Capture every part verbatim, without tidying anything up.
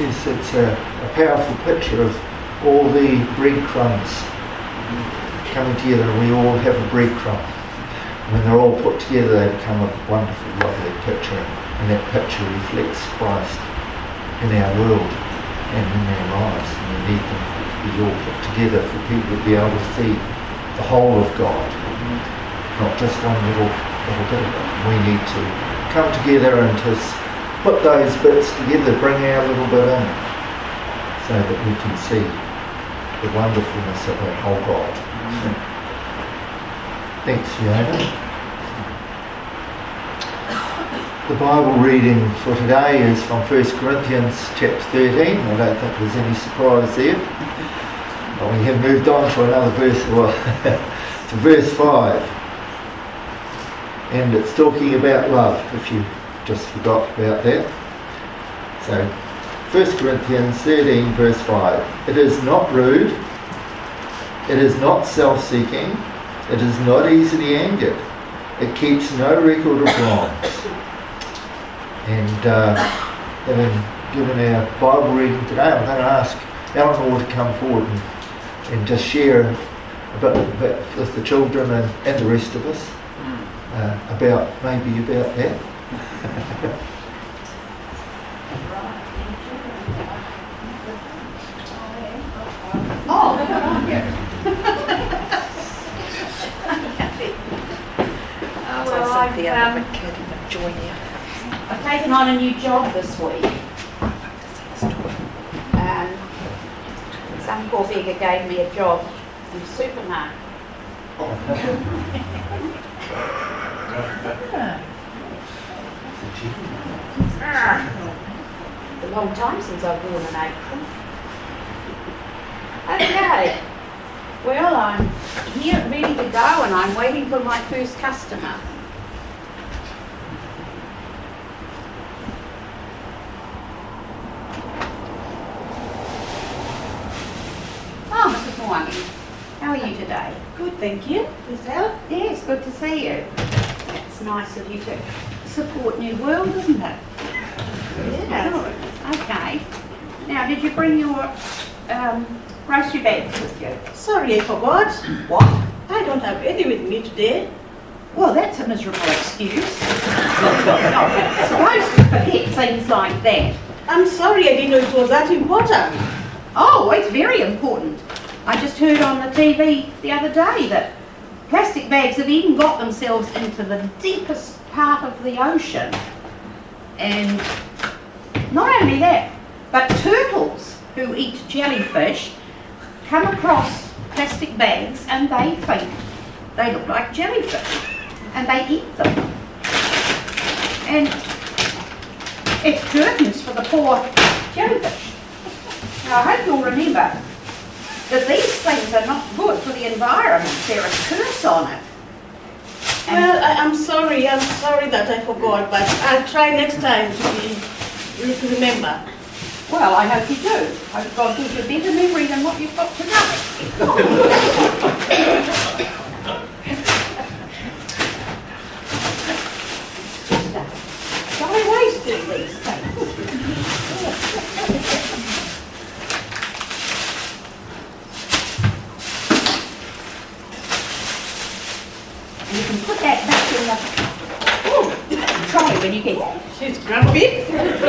Yes, it's a, a powerful picture of all the breadcrumbs coming together, and we all have a breadcrumb. When they're all put together, they become a wonderful, lovely picture, and that picture reflects Christ in our world and in our lives, and we need them to be all put together for people to be able to see the whole of God, not just one little, little bit of it. We need to come together and to put those bits together, bring our little bit in, so that we can see the wonderfulness of our whole God. Thanks, Fiona. The Bible reading for today is from First Corinthians chapter thirteen. I don't think there's any surprise there. But we have moved on to another verse, well, to verse five. And it's talking about love, if you just forgot about that. So, First Corinthians thirteen verse five. It is not rude. It is not self-seeking. It is not easily angered. It keeps no record of wrongs. And uh, having given our Bible reading today, I'm going to ask Eleanor to come forward and, and just share a bit, a bit with the children and, and the rest of us uh, about maybe about that. Oh, they're not on here. Oh, well, I've, um, I've taken on a new job this week. And some poor beggar gave me a job in the supermarket. It's a long time since I've worn an apron. Okay, well, I'm here ready to go and I'm waiting for my first customer. Oh, Missus Mwangi, how are you today? Good, thank you. Yourself? Yes, good to see you. It's nice of you to support New World, isn't it? Yes. Okay. Now, did you bring your um, grocery bags with you? Sorry, I forgot. What? I don't have any with me today. Well, that's a miserable excuse. Supposed to forget things like that. I'm sorry, I didn't know it was that important. Oh, it's very important. I just heard on the T V the other day that plastic bags have even got themselves into the deepest part of the ocean. And not only that, but turtles who eat jellyfish come across plastic bags and they think they look like jellyfish and they eat them. And it's curtains for the poor jellyfish. Now I hope you'll remember that these things are not good for the environment. They're a curse on it. And Well, I, I'm sorry, I'm sorry that I forgot, but I'll try next time to be, to remember. well, I hope you do. Hope God gives you better memory than what you've got today. Jolly ways doing these things. And you can put that back in the... Oh, try when you get it. She's grumpy.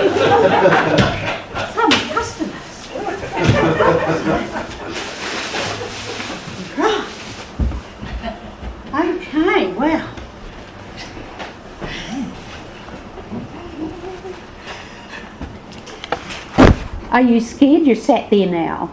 Some customers. Right. Okay, well. Are you scared you sat there now?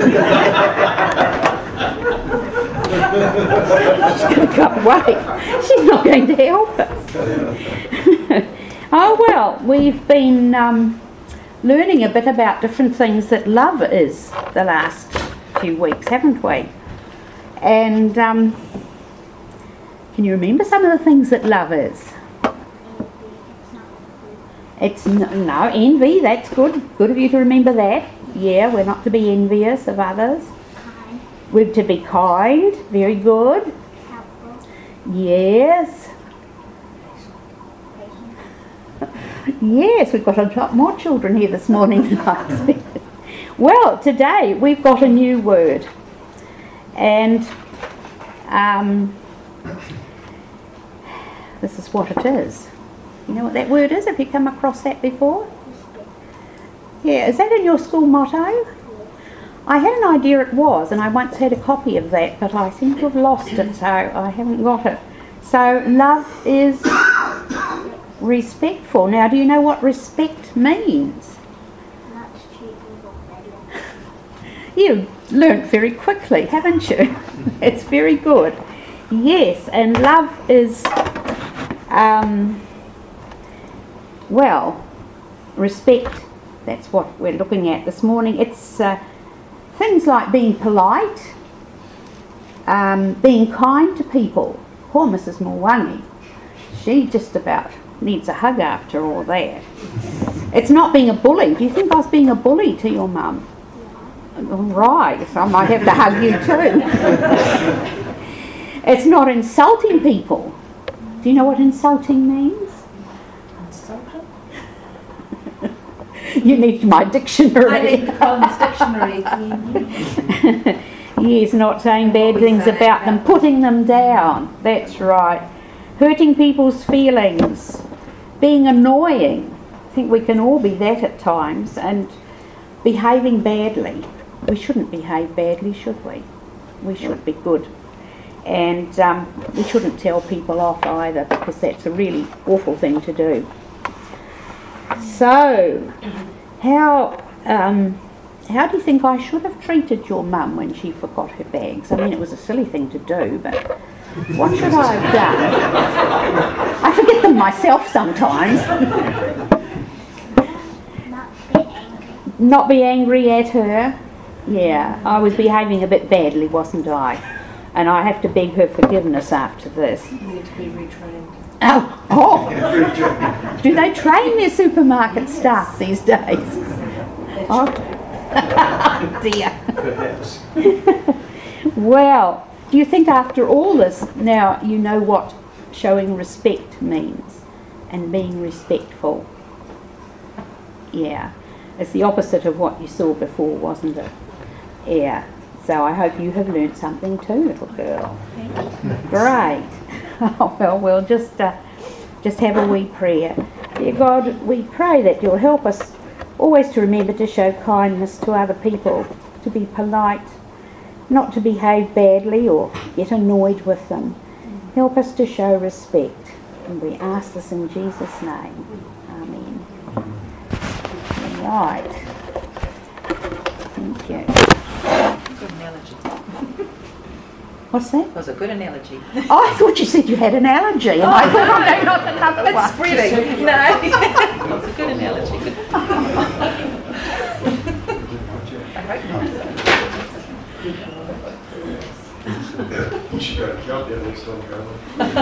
She's going to cut away. She's not going to help us. Oh well, we've been um, learning a bit about different things that love is the last few weeks, haven't we? And um, can you remember some of the things that love is? It's no, no envy. That's good. Good of you to remember that. Yeah, we're not to be envious of others. Kind. We're to be kind. Very good. Helpful. Yes. Patient. Yes, we've got a lot more children here this morning than I expected. Well, today we've got a new word, and um, this is what it is. You know what that word is? Have you come across that before? Yeah, is that in your school motto? I had an idea it was, and I once had a copy of that, but I seem to have lost it, so I haven't got it. So, love is respectful. Now, do you know what respect means? You've learnt very quickly, haven't you? It's very good. Yes, and love is, um, well, respect. That's what we're looking at this morning. It's uh, things like being polite, um, being kind to people. Poor Missus Mwangi, she just about needs a hug after all that. It's not being a bully. Do you think I was being a bully to your mum? Right, so I might have to hug you too. It's not insulting people. Do you know what insulting means? Insulting? You need my dictionary. I need the Collins dictionary. Yes, not saying bad things about them, putting them down. That's right. Hurting people's feelings, being annoying. I think we can all be that at times, and behaving badly. We shouldn't behave badly, should we? We should be good. And um, we shouldn't tell people off either, because that's a really awful thing to do. So, how um, how do you think I should have treated your mum when she forgot her bags? I mean, it was a silly thing to do, but what should I have done? I forget them myself sometimes. Not be angry at her. Yeah, I was behaving a bit badly, wasn't I? And I have to beg her forgiveness after this. You need to be retrained. Oh, oh. Do they train their supermarket staff these days? Oh. Dear. Perhaps. Well, do you think after all this, now you know what showing respect means and being respectful? Yeah. It's the opposite of what you saw before, wasn't it? Yeah. So I hope you have learnt something too, little girl. Great. Oh, well, we'll just, uh, just have a wee prayer. Dear God, we pray that you'll help us always to remember to show kindness to other people, to be polite, not to behave badly or get annoyed with them. Help us to show respect. And we ask this in Jesus' name. Amen. Right. Thank you. Good analogy. What's that? That was a good analogy. Oh, I thought you said you had an allergy, and I thought, oh no, not another one. It's spreading. No. That was a good analogy. I hope not. You should go to camp there next time, Carol.